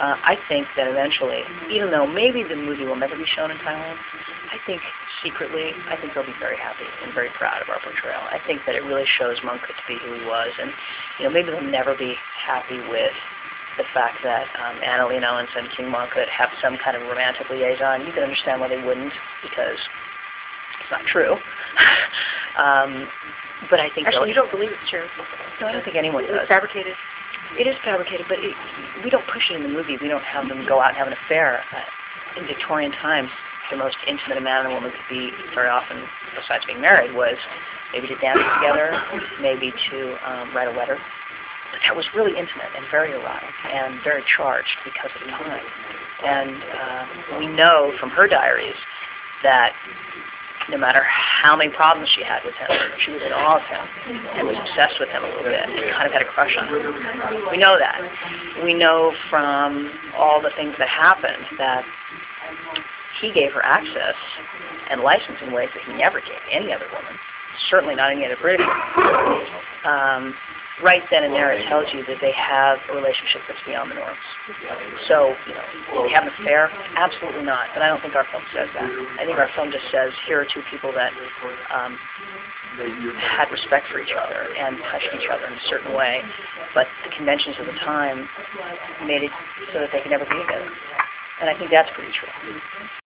I think that eventually, even though maybe the movie will never be shown in Thailand, I think secretly, I think they'll be very happy and very proud of our portrayal. I think that it really shows Mongkut to be who he was, and maybe they'll never be happy with the fact that Anna Lena Owens and King Mongkut have some kind of romantic liaison. You can understand why they wouldn't, because it's not true. But I think actually, you don't believe it's true. No, I don't think anyone does. It's fabricated. It is fabricated, but we don't push it in the movie. We don't have them go out and have an affair. In Victorian times, the most intimate a man and a woman could be very often, besides being married, was maybe to dance together, maybe to write a letter. But that was really intimate and very erotic and very charged because of the time. And we know from her diaries that no matter how many problems she had with him, she was in awe of him and was obsessed with him a little bit and kind of had a crush on him. We know that. We know from all the things that happened that he gave her access and license in ways that he never gave any other woman, certainly not any other British woman. Right then and there, it tells you that they have a relationship that's beyond the norms. So, do they have an affair? Absolutely not. But I don't think our film says that. I think our film just says, here are two people that had respect for each other and touched each other in a certain way. But the conventions of the time made it so that they could never be together. And I think that's pretty true.